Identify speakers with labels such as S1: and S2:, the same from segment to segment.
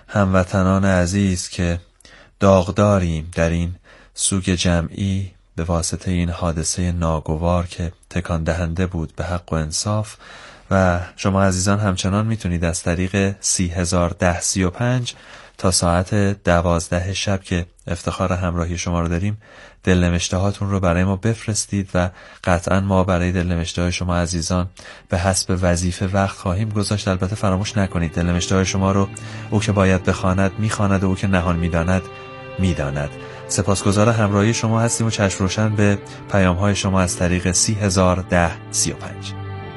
S1: هموطنان عزیز که داغداریم در این سوگ جمعی به واسطه این حادثه ناگوار که تکان دهنده بود به حق و انصاف. و شما عزیزان همچنان میتونید از طریق 301035 تا ساعت 12 شب که افتخار همراهی شما رو داریم دلنوشته هاتون رو برای ما بفرستید و قطعا ما برای دلنوشته های شما عزیزان به حسب وظیفه وقت خواهیم گذاشت. البته فراموش نکنید دلنوشته های شما رو او که باید بخواند میخواند و او که نهان میداند میداند. سپاسگزار همراهی شما هستیم و چشم روشن به پیام های شما از طریق 301035.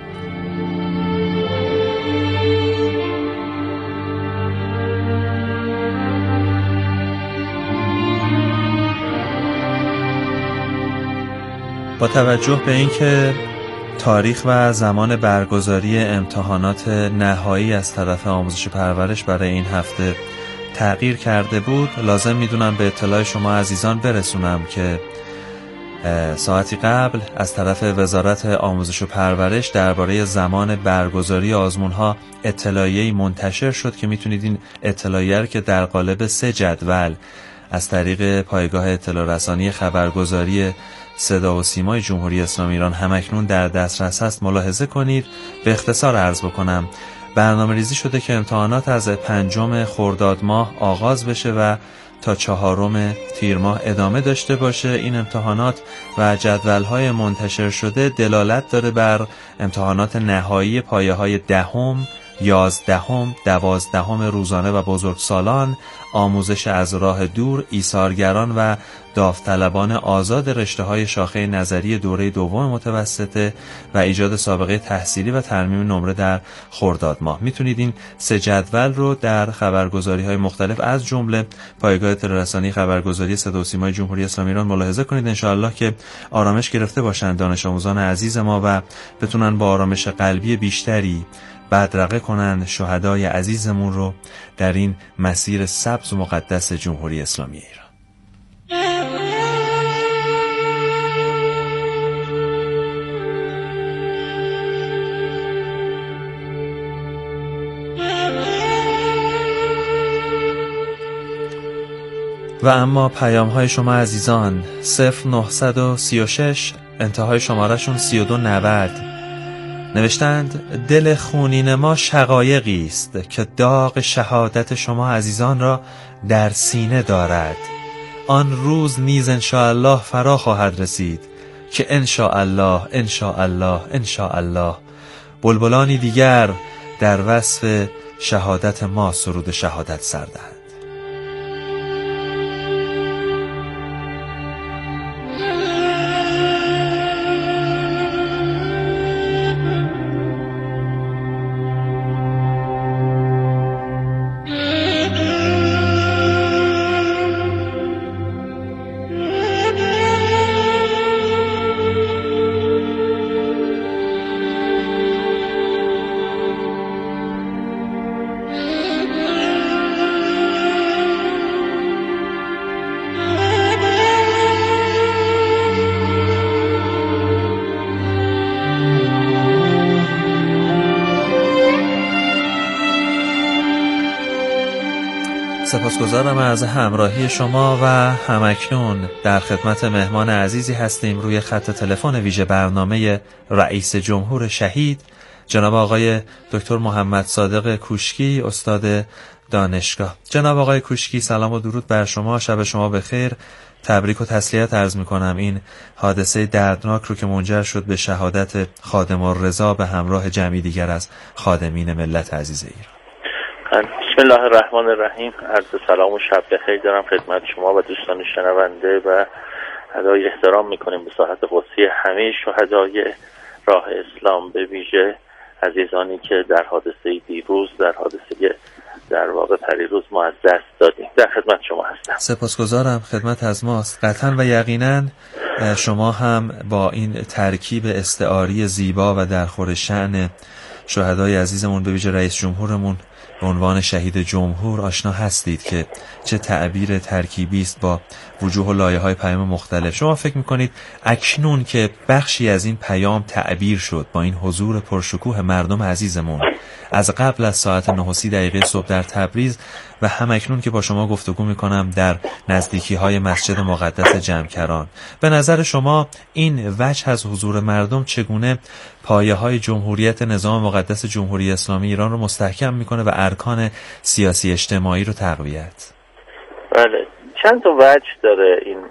S1: با توجه به اینکه تاریخ و زمان برگزاری امتحانات نهایی از طرف آموزش پرورش برای این هفته تغییر کرده بود، لازم میدونم به اطلاع شما عزیزان برسونم که ساعتی قبل از طرف وزارت آموزش و پرورش درباره زمان برگزاری آزمون‌ها اطلاعیه‌ای منتشر شد که میتونید این اطلاعیه رو که در قالب 3 جدول از طریق پایگاه اطلاع رسانی خبرگزاری صدا و سیمای جمهوری اسلامی ایران همکنون در دسترس هست ملاحظه کنید. به اختصار عرض بکنم برنامه ریزی شده که امتحانات از 5 خرداد ماه آغاز بشه و تا 4 تیر ماه ادامه داشته باشه. این امتحانات و جدول‌های منتشر شده دلالت داره بر امتحانات نهایی پایه‌های 10ام، 11ام، 12ام روزانه و بزرگسالان، آموزش از راه دور، ایثارگران و داوطلبان آزاد رشته‌های شاخه نظری دوره دوم متوسطه و ایجاد سابقه تحصیلی و ترمیم نمره در خرداد ماه. میتونید این 3 جدول رو در خبرگزاری‌های مختلف از جمله پایگاه اطلاع رسانی خبرگزاری صدا و سیمای جمهوری اسلامی ایران ملاحظه کنید. انشاءالله که آرامش گرفته باشند دانش آموزان عزیز ما و بتونن با آرامش قلبی بیشتری بدرقه کنند شهدای عزیزمون رو در این مسیر سبز و مقدس جمهوری اسلامی ایران. و اما پیام های شما عزیزان 0936 انتهای شمارهشون 3290 نوشتند دل خونین ما شقایقی است که داغ شهادت شما عزیزان را در سینه دارد. آن روز نیز انشاءالله فرا خواهد رسید که انشاءالله انشاءالله انشاءالله بلبلانی دیگر در وصف شهادت ما سرود شهادت سر دهند. سپاسگزارم از همراهی شما و همکنون در خدمت مهمان عزیزی هستیم روی خط تلفن ویژه برنامه رئیس جمهور شهید جناب آقای دکتر محمد صادق کوشکی استاد دانشگاه. جناب آقای کوشکی سلام و درود بر شما، شب شما بخیر. تبریک و تسلیت عرض میکنم این حادثه دردناک رو که منجر شد به شهادت خادم الرضا به همراه جمعی دیگر از خادمین ملت عزیز ایران.
S2: بسم الله الرحمن الرحیم. عرض سلام و شب بخیر دارم خدمت شما و دوستان شنونده و ادای احترام میکنیم به ساحت قدسی همه شهدای راه اسلام، به ویژه عزیزانی که در حادثه دیروز، در حادثه در واقع پریروز ما از دست دادیم. در خدمت شما هستم.
S1: سپاسگزارم، خدمت از ماست. قطعا و یقینا شما هم با این ترکیب استعاری زیبا و در خور شأن شهدای عزیزمون به ویژه رئیس جمهورمون به عنوان شهید جمهور آشنا هستید که چه تعبیر ترکیبی است با وجوه و لایه‌های پیام مختلف. شما فکر می‌کنید اکنون که بخشی از این پیام تعبیر شد با این حضور پرشکوه مردم عزیزمون، از قبل از ساعت 9:30 صبح در تبریز و همکنون که با شما گفتگو میکنم در نزدیکی‌های مسجد مقدس جمکران. به نظر شما این وجه از حضور مردم چگونه پایه‌های جمهوریت نظام مقدس جمهوری اسلامی ایران رو مستحکم میکنه و ارکان سیاسی اجتماعی رو تقویت؟
S2: بله، چند تا وجه داره این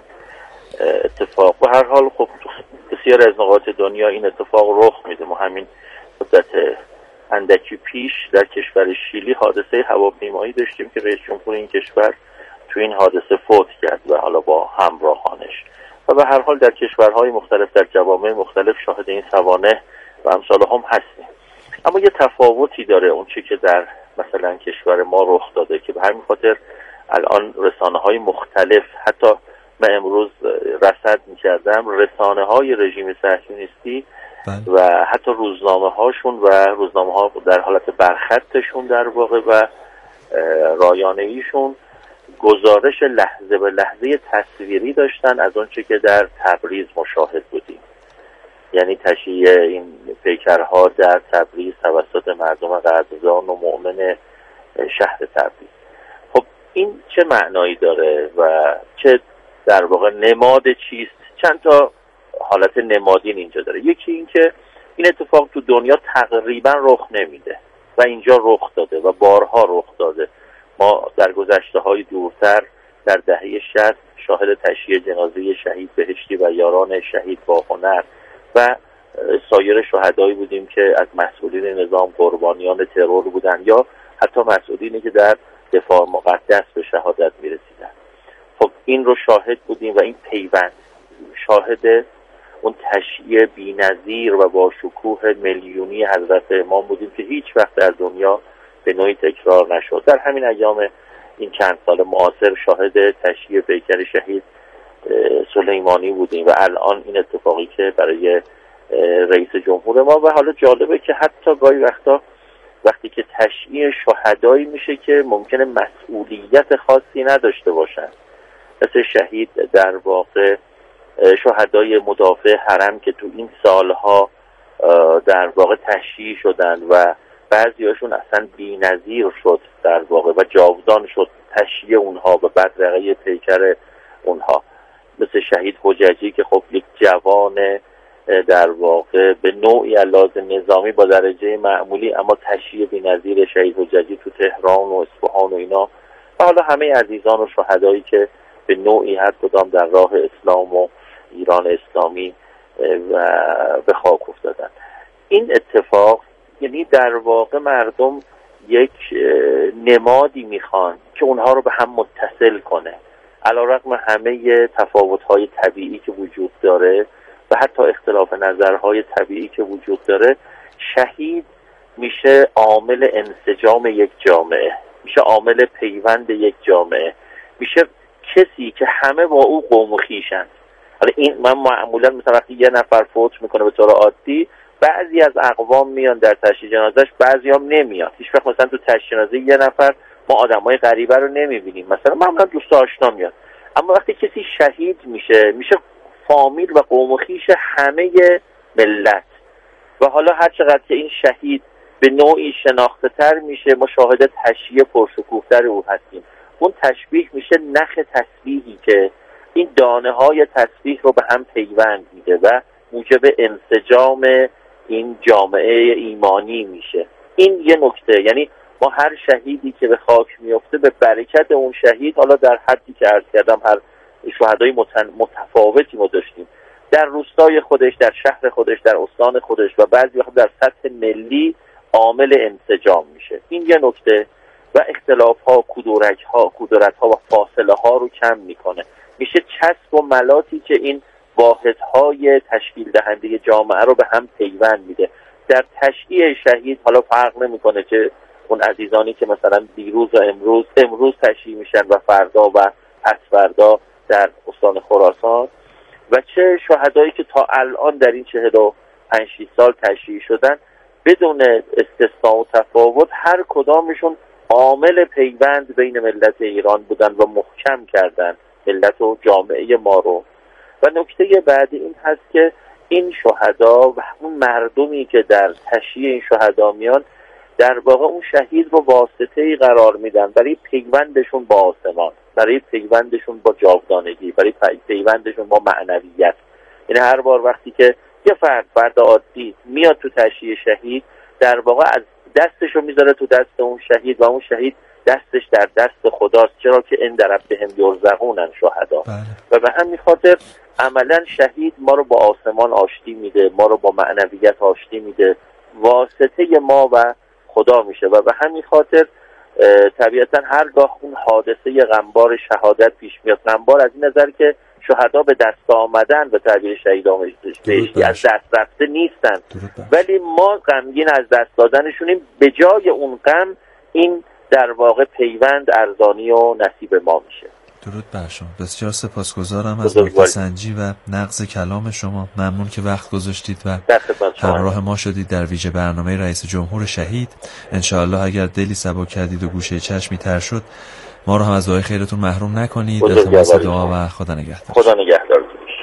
S2: اتفاق. به هر حال خب بسیار از نقاط دنیا این اتفاق رخ میده. ما همین مدت اندکی پیش در کشور شیلی حادثه هواپیمایی داشتیم که رئیس جمهور این کشور تو این حادثه فوت کرد و حالا با همراهانش. و به هر حال در کشورهای مختلف در جوامع مختلف شاهد این سوانح و امثال هم هستیم. اما یه تفاوتی داره اون چی که در مثلا کشور ما رخ داده که به همین خاطر الان رسانه‌های مختلف، حتی من امروز رصد می‌کردم رسانه‌های رژیم صهیونیستی و حتی روزنامه‌هاشون و روزنامه‌ها در حالت برخطشون در واقع و رایانه‌ایشون گزارش لحظه به لحظه تصویری داشتن از اون چه که در تبریز مشاهد بودیم. یعنی تشییع این پیکرها در تبریز توسط مردم قدردان و مؤمن شهر تبریز. خب این چه معنایی داره و چه در واقع نماد چیست؟ چند تا حالت نمادین اینجا داره. یکی این که این اتفاق تو دنیا تقریبا رخ نمیده و اینجا رخ داده و بارها رخ داده. ما در گذشته‌های دورتر در دهه 60 شاهد تشییع جنازه شهید بهشتی و یاران شهید با هنر و سایر شهدایی بودیم که از مسئولین نظام قربانیان ترور بودن یا حتی مسئولینی که در دفاع مقدس به شهادت میرسیدن. خب این رو شاهد بودیم و این پیوند شاهد اون تشییع بی‌نظیر و با شکوه میلیونی حضرت امام بودیم که هیچ وقت در دنیا به نوعی تکرار نشد. در همین ایام این چند سال معاصر شاهد تشییع پیکر شهید سلیمانی بودیم و الان این اتفاقی که برای رئیس جمهور ما. و حالا جالبه که حتی گاهی وقتا وقتی که تشییع شهدایی میشه که ممکنه مسئولیت خاصی نداشته باشن، مثل شهید در واقع شهدای مدافع حرم که تو این سالها در واقع تشییع شدن و بعضیاشون اصلا بی‌نظیر شد در واقع و جاودان شد تشییع اونها و بدرقه پیکر اونها، مثل شهید حججی که خب یک جوان در واقع به نوعی علاوه نظامی با درجه معمولی اما تشییع بی‌نظیر شهید حججی تو تهران و اصفهان و اینا و حالا همه عزیزان و شهدایی که به نوعی هر کدام در راه اسلام و ایران اسلامی و به خاک افتادن. این اتفاق یعنی در واقع مردم یک نمادی میخوان که اونها رو به هم متصل کنه، علیرغم همه تفاوت‌های طبیعی که وجود داره و حتی اختلاف نظرهای طبیعی که وجود داره. شهید میشه عامل انسجام یک جامعه، میشه عامل پیوند یک جامعه، میشه کسی که همه با او قوم و خویشن. حالا این من معمولا مثلا وقتی یه نفر فوت میکنه به طور عادی بعضی از اقوام میان در تشییع جنازش، بعضی هم نمیاد. هیچ وقت مثلا تو تشییع جنازه یه نفر ما آدمای غریبه رو نمیبینیم، مثلا معمولا دوست آشنا میاد. اما وقتی کسی شهید میشه فامیل و قوم و خویش همه ملت و حالا هر چقدر که این شهید به نوعی شناخته تر میشه ما شاهد تشییع پرشکوه‌تر او هستیم. اون تشبیه میشه نخ تسبیحی که این دانه های تسبیح رو به هم پیوند میده و موجب انسجام این جامعه ایمانی میشه. این یه نکته، یعنی ما هر شهیدی که به خاک میفته به برکت اون شهید، حالا در حدی که عرض کردم هر شهدای متفاوتی ما داشتیم در روستای خودش، در شهر خودش، در استان خودش و بعضی وقت در سطح ملی عامل انسجام میشه. این یه نکته و اختلاف ها، کدورت ها و فاصله ها رو کم میکنه، میشه چسب و ملاتی که این واحدهای تشکیل دهنده جامعه رو به هم پیوند میده. در تشییع شهید حالا فرق نمیکنه که اون عزیزانی که مثلا دیروز و امروز تشییع میشن و فردا و پس فردا در استان خراسان و چه شهدایی که تا الان در این 45 سال تشییع شدن، بدون استثناء و تفاوت هر کدامشون عامل پیوند بین ملت ایران بودن و محکم کردن ملت و جامعه ما رو. و نکته بعدی این هست که این شهدا و اون مردمی که در تشییع این شهدا میان در واقع اون شهید رو واسطه‌ای قرار میدن برای پیوندشون با آسمان، برای پیوندشون با جاودانگی، برای پیوندشون با معنویت. یعنی هر بار وقتی که یه فرد عادی میاد تو تشییع شهید، در واقع از دستشو میذاره تو دست اون شهید و اون شهید دستش در دست خداست، چرا که ان ربهم یرزقون شهدا. و به همین خاطر عملا شهید ما رو با آسمان آشتی میده، ما رو با معنویت آشتی میده، واسطه ما و خدا میشه. و به همین خاطر طبیعتا هرگاه اون حادثه غمبار شهادت پیش میاد، غمبار از این نظر که شهدا به دست آمدن، به تعبیر شهیدان بهشتی از دست رفته نیستن، ولی ما غمگین از دست دادنشونیم. به جای اون غم این در واقع پیوند ارزانی و نصیب ما میشه.
S1: درود بر شما. بسیار سپاسگزارم از نکته‌سنجی و نقض کلام شما. ممنون که وقت گذاشتید و همراه ما شدید در ویژه برنامه رئیس جمهور شهید. انشاءالله اگر دلی سبک کردید و گوشه چشمی تر شد، ما رو هم از دعای خیرتون محروم نکنید. التماس دعا و خدا نگهدار.
S2: خدا نگهدار.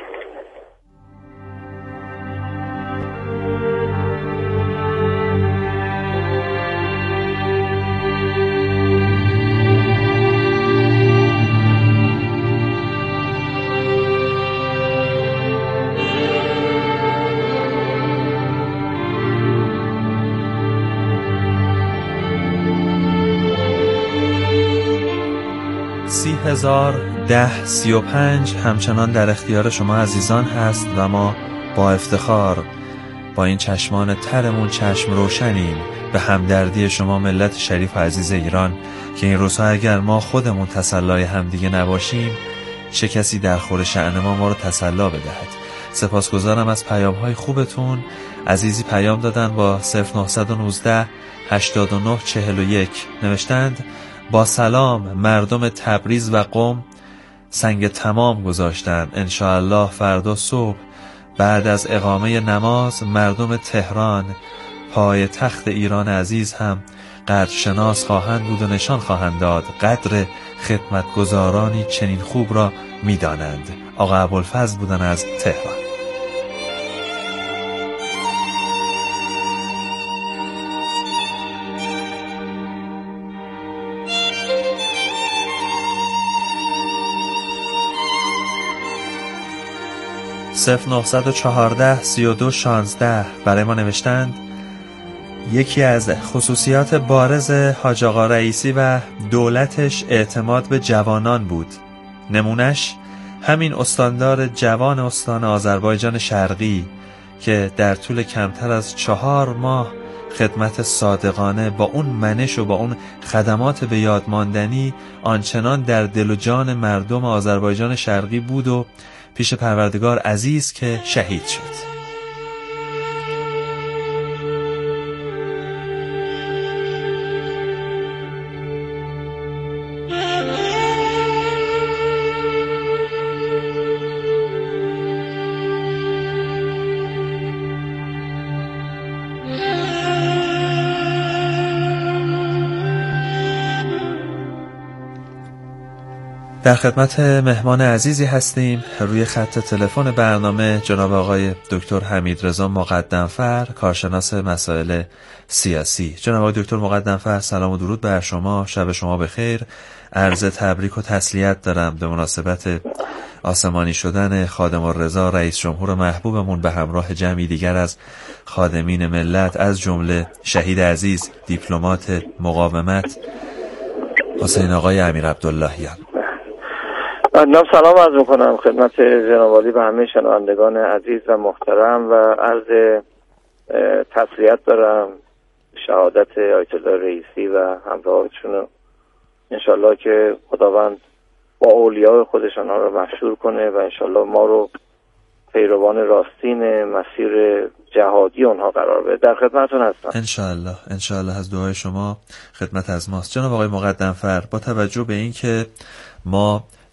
S1: $30,010.35 همچنان در اختیار شما عزیزان هست و ما با افتخار با این چشمان ترمون چشم روشنیم به همدردی شما ملت شریف و عزیز ایران که این روزها اگر ما خودمون تسلای همدیگه نباشیم، چه کسی در خور شأن ما رو تسلا بدهد. سپاسگزارم از پیام‌های خوبتون. عزیزی پیام دادن با 0919 89 41 نوشتند: با سلام، مردم تبریز و قم سنگ تمام گذاشتند. انشاءالله فردا صبح بعد از اقامه نماز مردم تهران پای تخت ایران عزیز هم قدرشناس خواهند بود و نشان خواهند داد قدر خدمتگزارانی چنین خوب را می‌دانند. آقا ابوالفضل بودن از تهران. صفر 914 32 16 برای ما نوشتند: یکی از خصوصیات بارز حاج آقا رئیسی و دولتش اعتماد به جوانان بود. نمونش همین استاندار جوان استان آذربایجان شرقی که در طول کمتر از 4 ماه خدمت صادقانه با اون منش و با اون خدمات به یاد ماندنی آنچنان در دل و جان مردم آذربایجان شرقی بود و پیش پروردگار عزیز که شهید شد. در خدمت مهمان عزیزی هستیم. روی خط تلفن برنامه جناب آقای دکتر حمیدرضا مقدمفر، کارشناس مسائل سیاسی. جناب آقای دکتر مقدمفر، سلام و درود بر شما. شب شما بخیر. عرض تبریک و تسلیت دارم به مناسبت آسمانی شدن خادم الرضا رئیس جمهور محبوبمون به همراه جمعی دیگر از خادمین ملت، از جمله شهید عزیز دیپلمات مقاومت حسین آقای امیر عبداللهیان.
S3: سلام عرض میکنم خدمت جناب عالی و همه شنوندگان عزیز و محترم و عرض تسلیت دارم شهادت آیت الله رئیسی و همراهانشون. انشالله که خداوند با اولیاء خودشان ها رو مشهور کنه و انشالله ما رو پیروان راستین مسیر جهادی اونها قرار بده. در خدمتتون هستم.
S1: انشالله از دعای شما خدمت از ماست. جناب آقای مقدمفر، با توجه به این که ما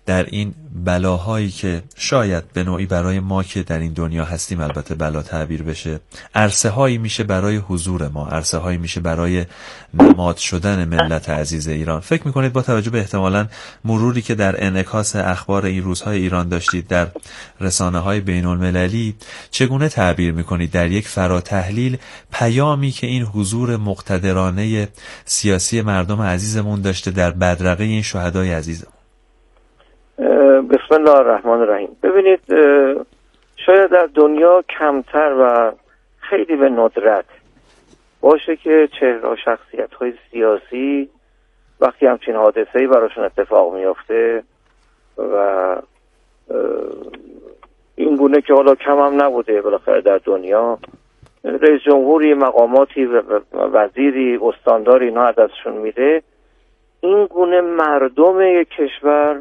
S1: در این بلاهایی که شاید به نوعی برای ما که در این دنیا هستیم البته بلا تعبیر بشه، عرصه هایی میشه برای حضور ما، عرصه هایی میشه برای نماد شدن ملت عزیز ایران. فکر میکنید با توجه به احتمالاً مروری که در انعکاس اخبار این روزهای ایران داشتید در رسانه های بین المللی، چگونه تعبیر میکنید در یک فراتحلیل پیامی که این حضور مقتدرانه سیاسی مردم عزیزمون داشته در بدرقه این شهدای عزیزمون؟
S3: بسم الله الرحمن الرحیم. ببینید، شاید در دنیا کمتر و خیلی به ندرت باشه که چهره و شخصیت‌های سیاسی وقتی همچین حادثه‌ای براشون اتفاق میفته و این گونه که حالا کم هم نبوده بالاخره در دنیا، رئیس جمهوری، مقاماتی، وزیری، استانداری اینا دستشون میده، این گونه مردم یک کشور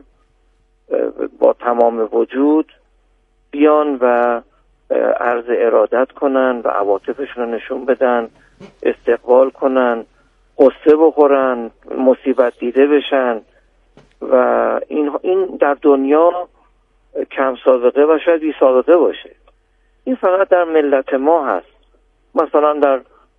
S3: با تمام وجود بیان و عرض ارادت کنن و عواطفشون رو نشون بدن، استقبال کنن، قصه بخورن، مصیبت دیده بشن و این در دنیا کم سابقه و شاید بی سابقه باشه. این فقط در ملت ما هست. مثلا در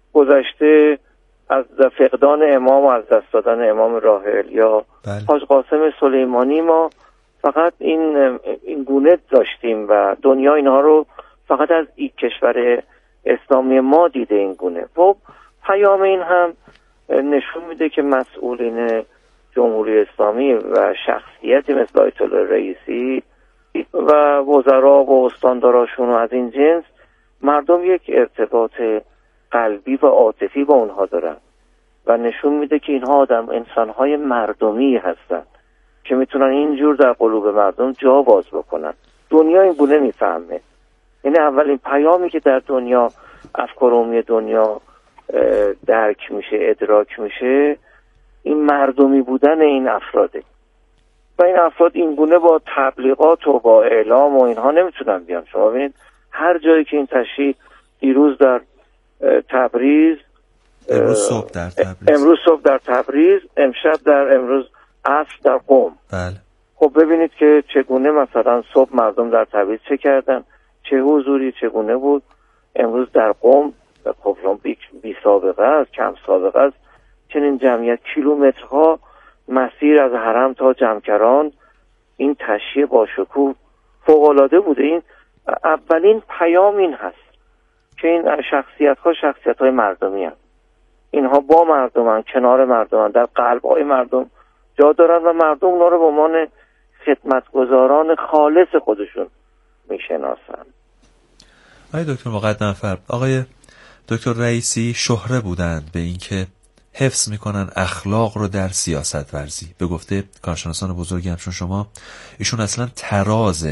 S3: گذشته از فقدان امام و از دست دادن امام راحل یا حاج قاسم سلیمانی ما فقط این گونه داشتیم و دنیا اینها رو فقط از این کشور اسلامی ما دیده این گونه. خب پیام این هم نشون میده که مسئولین جمهوری اسلامی و شخصیتی مثل آیت الله رئیسی و وزرا و استانداراشون و از این جنس، مردم یک ارتباط قلبی و عاطفی با اونها دارن و نشون میده که اینها انسانهای مردمی هستن که میتونن اینجور در قلوب مردم جا باز بکنن. دنیا این گونه میفهمه. یعنی اولین پیامی که در دنیا افکار عمومی دنیا درک میشه، ادراک میشه، این مردمی بودن این افراده و این افراد این گونه با تبلیغات و با اعلام و اینها نمیتونن بیان. شما ببینید هر جایی که این تشریح دیروز در تبریز،
S1: امروز صبح در تبریز، امروز عصر در قم.
S3: بله. خب ببینید که چگونه مثلا صبح مردم در تبریز چه کردن، چه حضوری چگونه بود. امروز در قم خب بی سابقه است، کم سابقه است، چنین جمعیت، کیلومترها مسیر از حرم تا جمکران، این تشییع با شکوه فوق‌العاده بوده. این اولین پیام این هست که این شخصیت‌های مردمی هست. اینها با مردمن، کنار مردمن، در قلب‌های مردم جا دارن و مردم اونا رو به عنوان خدمتگزاران خالص خودشون میشناسن.
S1: آقای دکتر مقدم فرد، آقای دکتر رئیسی شهره بودند به اینکه حفظ میکنن اخلاق رو در سیاست ورزی. به گفته کارشناسان بزرگی همچون شما، ایشون اصلا تراز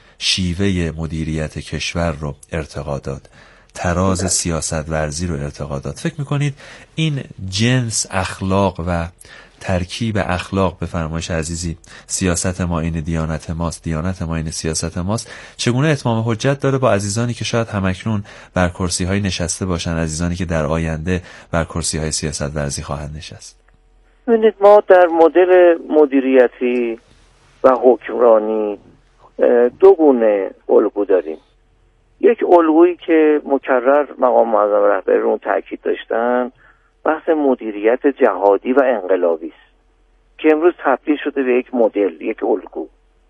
S1: شیوه مدیریت کشور رو ارتقا داد، تراز سیاست ورزی رو ارتقا داد. فکر میکنید این جنس اخلاق و ترکیب اخلاق، به فرمایش عزیزی، سیاست ما این دیانت ماست، دیانت ما این سیاست ماست، چگونه اتمام حجت داره با عزیزانی که شاید همکنون بر کرسی های نشسته باشن، عزیزانی که در آینده بر کرسی های سیاست ورزی خواهند نشست؟
S3: ببینید، ما در مدل مدیریتی و حکمرانی دو گونه الگو داریم. یک الگویی که مکرر مقام معظم رهبری رو تاکید داشتن، بحث مدیریت جهادی و انقلابی است که امروز تبدیل شده به یک مدل، یک الگو.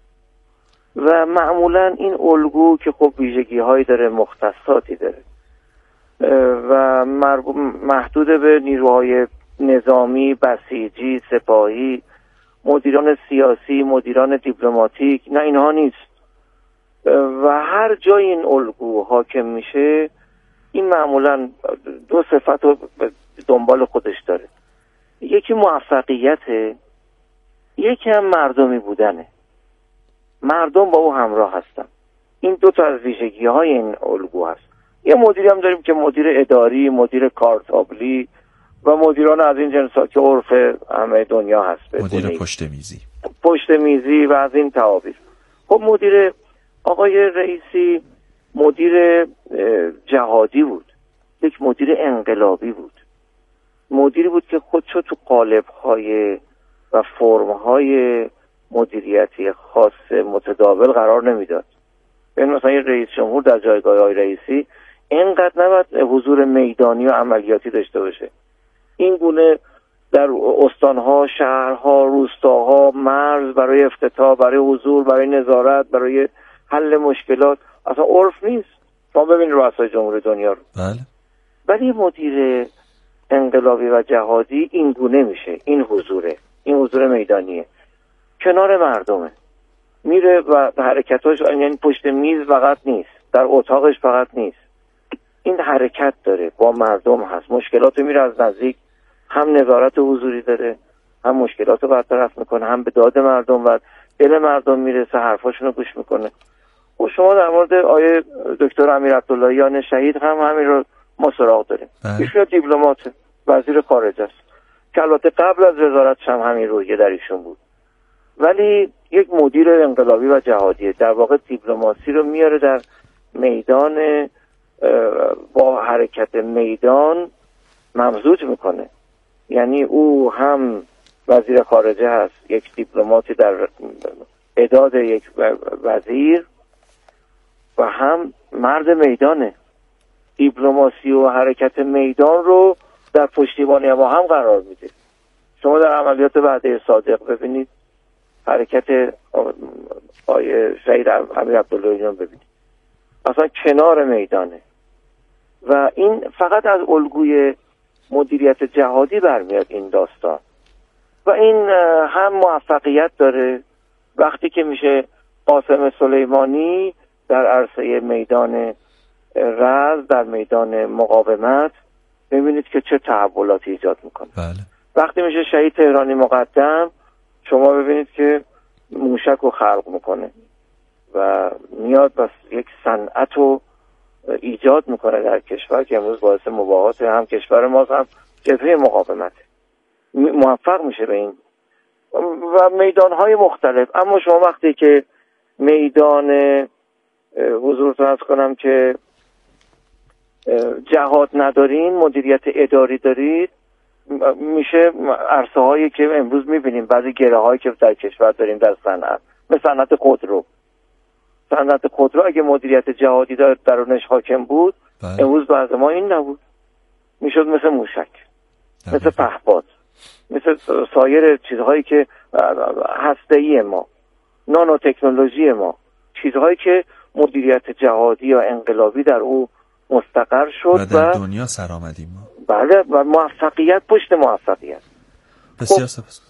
S3: و معمولا این الگو که خب ویژگی‌هایی داره، مختصاتی داره و محدود به نیروهای نظامی، بسیجی، سپاهی، مدیران سیاسی، مدیران دیپلماتیک، نه اینها نیست. و هر جای این الگو حاکم میشه، این معمولا دو صفت رو دنبال خودش داره. یکی موفقیته، یکی هم مردمی بودنه. مردم با او همراه هستن. این دو تا از ویژگی‌های این الگو هست. یه مدیری هم داریم که مدیر اداری، مدیر کارتابلی و مدیران از این جنسا که عرف همه دنیا هست،
S1: مدیر
S3: پشت میزی و از این تعابیر. خب مدیر آقای رئیسی مدیر جهادی بود، یک مدیر انقلابی بود، مدیری بود که خودشو تو قالب‌های و فرم‌های مدیریتی خاص متداول قرار نمیداد. این مثلا یه رئیس جمهور در جایگاه آقای رئیسی اینقدر نباید حضور میدانی و عملیاتی داشته باشه. این گونه در استانها، شهرها، روستاها، مرز برای افتتاح، برای حضور، برای نظارت، برای حل مشکلات اصلا عرف نیست. ما ببینید رؤسای جمهور دنیا رو.
S1: بله.
S3: ولی مدیر انقلابی و جهادی این گونه میشه. این حضور میدانیه، کنار مردمه، میره و حرکتاش یعنی پشت میز فقط نیست، در اتاقش فقط نیست، این حرکت داره، با مردم هست، مشکلات میره از نزدیک، هم نظارت حضوری داره، هم مشکلات رو برطرف میکنه، هم به داد مردم و دل مردم میرسه، حرفاشون رو گوش میکنه. و شما در مورد آیه دکتر امیر عبداللهیان شهید هم همین رو ما سراغ داریم. ایشون دیپلمات، وزیر خارجه است که البته قبل از وزارتش هم همین رویه در ایشون بود، ولی یک مدیر انقلابی و جهادیه، در واقع دیپلماسی رو میاره در میدان، با حرکت میدان ممزوج میکنه. یعنی او هم وزیر خارجه هست، یک دیپلماتی در اعداد یک وزیر، و هم مرد میدانه. دیپلماسی و حرکت میدان رو در پشتیبانی ما هم قرار میده. شما در عملیات وعده صادق ببینید، حرکت آیه شهید امیر عبداللهیان ببینید، اصلا کنار میدانه. و این فقط از الگوی مدیریت جهادی برمیاد این داستان، و این هم موفقیت داره. وقتی که میشه قاسم سلیمانی در عرصه میدان رز، در میدان مقاومت، ببینید که چه تحولاتی ایجاد میکنه.
S1: بله.
S3: وقتی میشه شهید تهرانی مقدم، شما ببینید که موشک رو خلق میکنه و میاد بس یک صنعت رو ایجاد میکنه در کشور که امروز باعث مباهات هم کشور ماست، هم جبهه مقاومت. موفق میشه به این و میدانهای مختلف. اما شما وقتی که میدان حضورتون عرض کنم که جهاد ندارین، مدیریت اداری دارید، میشه عرصه هایی که امروز میبینیم، بعضی گره هایی که در کشور داریم در صنعت، مثل صنعت خودرو. صنعت خودرو اگه مدیریت جهادی درونش حاکم بود، امروز بعض ما این نبود، میشد مثل موشک، مثل پهپاد، مثل سایر چیزهایی که هسته‌ای ما، نانو تکنولوژی ما، چیزهایی که مدیریت جهادی یا انقلابی در او مستقر شد
S1: و در دنیا سر آمدیم ما.
S3: بله، و موفقیت پشت موفقیت.
S1: بسیار سپاس.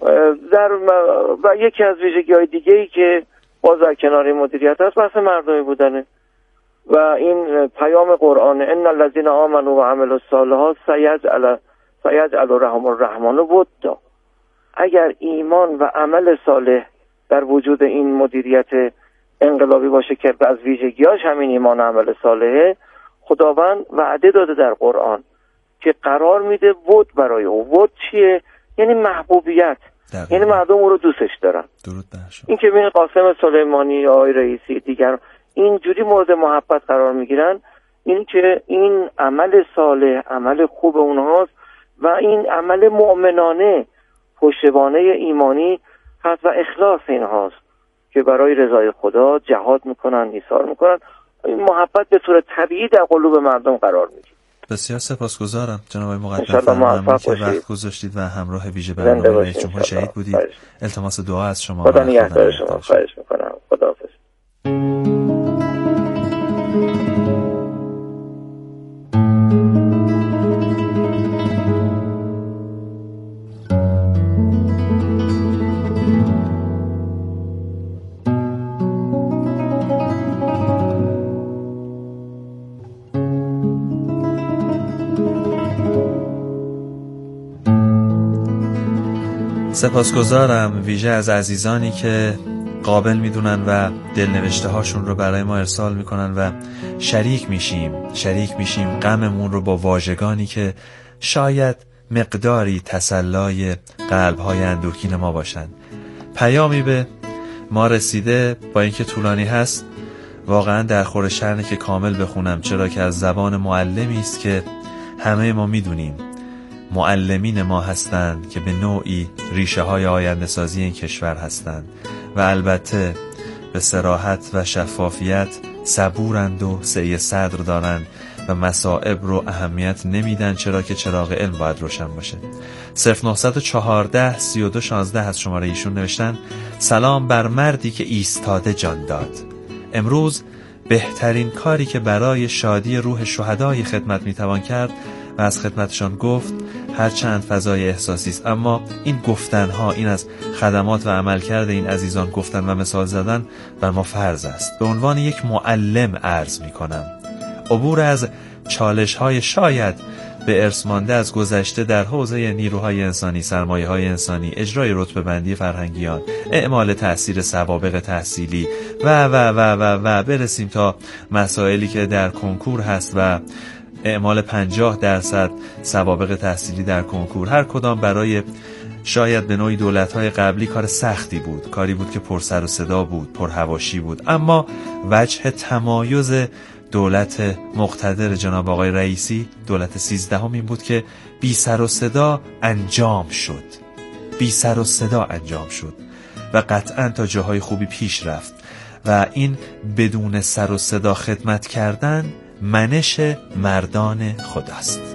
S3: و یکی از ویژگی‌های دیگه‌ای که باز در کنار مدیریت هست، بحث مردمی بودنه. و این پیام قرآن، ان الذين آمنوا وعملوا الصالحات سيجعل لهم الرحمن ودا. اگر ایمان و عمل صالح در وجود این مدیریت انقلابی باشه که از ویژگیاش همین ایمان و عمل صالحه، خداوند وعده داده در قرآن که قرار میده ود برای او. ود چیه؟ یعنی محبوبیت. یعنی مردم او رو دوستش دارن.
S1: درود بر شما.
S3: این که ببین قاسم سلیمانی یا آقای رئیسی دیگر اینجوری مورد محبت قرار میگیرن، این که این عمل صالح، عمل خوب اونهاست و این عمل مؤمنانه، پشتوانه ایمانی هست و اخلاص اینهاست که برای رضای خدا جهاد میکنن، ایثار میکنن. این محبت به صورت طبیعی در قلوب مردم قرار میگیره.
S1: بسیار سپاسگزارم جناب آقای مقدم، ممنون که وقت گذاشتید و همراه ویژه برنامه رئیس جمهور شهید بودید. التماس دعا از شما.
S3: خدا نگهدار شما. خواهش میکنم. خداحافظ.
S1: سپاسگزارم ویژه از عزیزانی که قابل میدونن و دلنوشته هاشون رو برای ما ارسال میکنن و شریک میشیم غممون رو با واژگانی که شاید مقداری تسلای قلب‌های اندوهگین ما باشن. پیامی به ما رسیده، با اینکه طولانی هست واقعا در خور شرنه که کامل بخونم، چرا که از زبان معلمی است که همه ما میدونیم معلمین ما هستند که به نوعی ریشه های آینده سازی این کشور هستند و البته به صراحت و شفافیت صبورند و سعی صدر دارند و مصائب رو اهمیت نمیدن، چرا که چراغ علم باید روشن باشه. 0914 32 16 از شماره ایشون نوشتن: سلام بر مردی که ایستاده جان داد. امروز بهترین کاری که برای شادی روح شهدای خدمت میتوان کرد و از خدمتشان گفت، هرچند فضای احساسی است، اما این گفتنها، این از خدمات و عملکرد این عزیزان گفتن و مثال زدن بر ما فرض است. به عنوان یک معلم عرض میکنم عبور از چالش‌های شاید به ارث مانده از گذشته در حوزه نیروهای انسانی، سرمایه‌های انسانی، اجرای رتبه‌بندی فرهنگیان، اعمال تأثیر سوابق تحصیلی و برسیم تا مسائلی که در کنکور هست و اعمال 50% سوابق تحصیلی در کنکور. هر کدام برای شاید به نوعی دولت‌های قبلی کار سختی بود، کاری بود که پر سر و صدا بود، پر حواشی بود، اما وجه تمایز دولت مقتدر جناب آقای رئیسی، دولت 13 این بود که بی سر و صدا انجام شد، بی سر و صدا انجام شد و قطعا تا جاهای خوبی پیش رفت و این بدون سر و صدا خدمت کردن منش مردان خداست.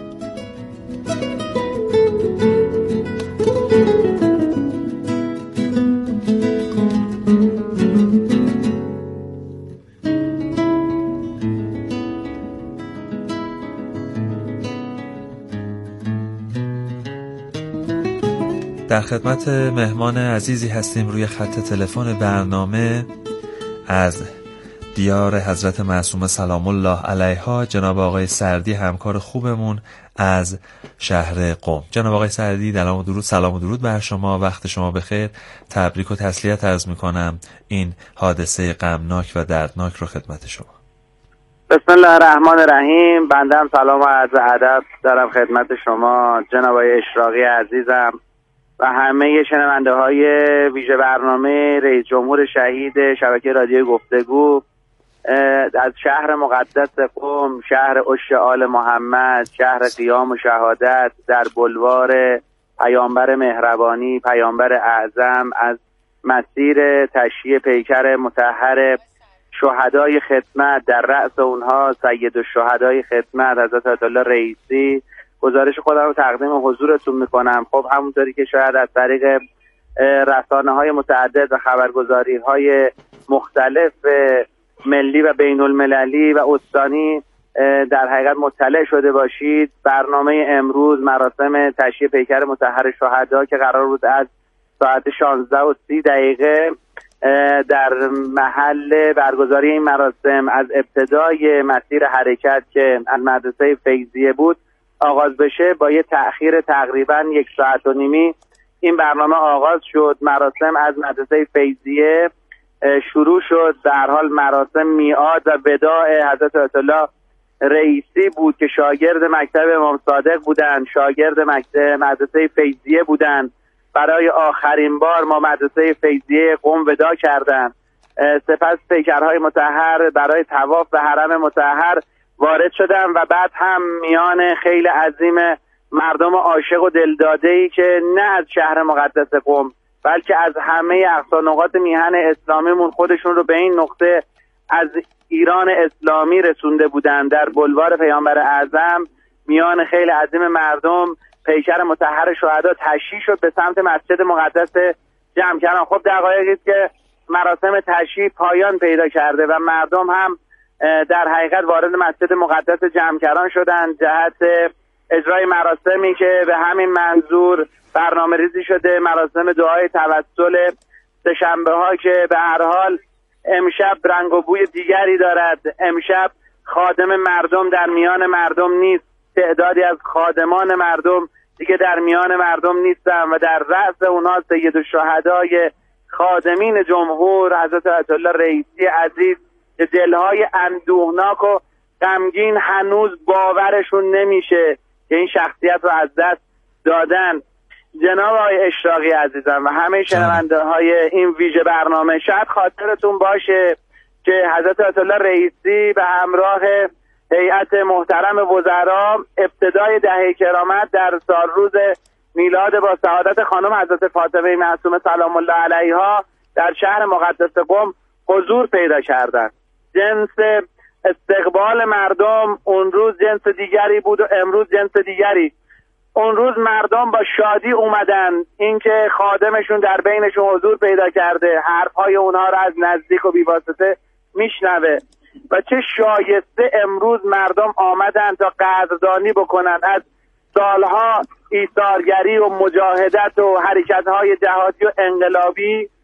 S1: در خدمت مهمان عزیزی هستیم روی خط تلفن برنامه از دیار حضرت معصومه سلام الله علیها، جناب آقای سردی، همکار خوبمون از شهر قم. جناب آقای سردی، سلام و درود بر شما، وقت شما بخیر. تبریک و تسلیت عرض میکنم این حادثه غمناک و دردناک رو خدمت شما.
S4: بسم الله الرحمن الرحیم. بنده هم سلام و عرض ادب دارم خدمت شما جناب آقای اشراقی عزیزم و همه شنونده های ویژه برنامه رئیس جمهور شهید شبکه رادیو گفتگو از شهر مقدس قم، شهر عشق آل محمد، شهر قیام و شهادت، در بلوار پیامبر مهربانی، پیامبر اعظم، از مسیر تشییع پیکر مطهر شهدای خدمت، در رأس اونها سید الشهدای خدمت حضرت آیت الله رئیسی، گزارش خودم رو تقدیم حضورتون میکنم. خب همونطوری که شاید از طریق رسانه‌های متعدد و خبرگزاری‌های مختلف ملی و بین المللی و استانی در حقیقت مطلع شده باشید، برنامه امروز مراسم تشییع پیکر مطهر شهدا که قرار بود از ساعت 16:30 در محل برگزاری این مراسم از ابتدای مسیر حرکت که از مدرسه فیضیه بود آغاز بشه، با یه تأخیر تقریبا 1.5 ساعت این برنامه آغاز شد. مراسم از مدرسه فیضیه شروع شد. در حال مراسم میعاد و وداع حضرت آیت الله رئیسی بود که شاگرد مکتب امام صادق بودند، شاگرد مدرسه فیضیه بودند. برای آخرین بار ما مدرسه فیضیه قم ودا کردند. سپس پیکرهای مطهر برای طواف به حرم مطهر وارد شدن و بعد هم میان خیلی عظیم مردم عاشق و دلداده‌ای که نه از شهر مقدس قم بلکه از همه اقصا نقاط میهن اسلامیمون خودشون رو به این نقطه از ایران اسلامی رسونده بودن، در بلوار پیامبر اعظم میان خیلی عظیم مردم پیکر مطهر شهدا تشییع شد به سمت مسجد مقدس جمکران. خب دقایقی است که مراسم تشییع پایان پیدا کرده و مردم هم در حقیقت وارد مسجد مقدس جمکران شدند جهت اجرای مراسمی که به همین منظور برنامه ریزی شده، مراسم دعای توسل سه‌شنبه ها که به هر حال امشب رنگ و بوی دیگری دارد. امشب خادم مردم در میان مردم نیست، تعدادی از خادمان مردم دیگه در میان مردم نیستن و در رأس اونها سید الشهدای خادمین جمهور حضرت آیت الله رئیسی عزیز که دلهای اندوهناک و غمگین هنوز باورشون نمیشه که این شخصیت رو از دست دادن. جناب آقای اشراقی عزیزم و همه شنونده های این ویژه برنامه، شاید خاطرتون باشه که حضرت آیت الله رئیسی به همراه هیئت محترم وزرا ابتدای دهه کرامت در سال روز میلاد با سعادت خانم حضرت فاطمه معصومه سلام الله علیها در شهر مقدس قم حضور پیدا کردند. جنس استقبال مردم اون روز جنس دیگری بود و امروز جنس دیگری. اون روز مردم با شادی اومدن، اینکه خادمشون در بینشون حضور پیدا کرده، حرفهای اونها را از نزدیک و بیواسطه میشنوه و چه شایسته امروز مردم آمدن تا قدردانی بکنن از سالها ایثارگری و مجاهدت و حرکت‌های جهادی و انقلابی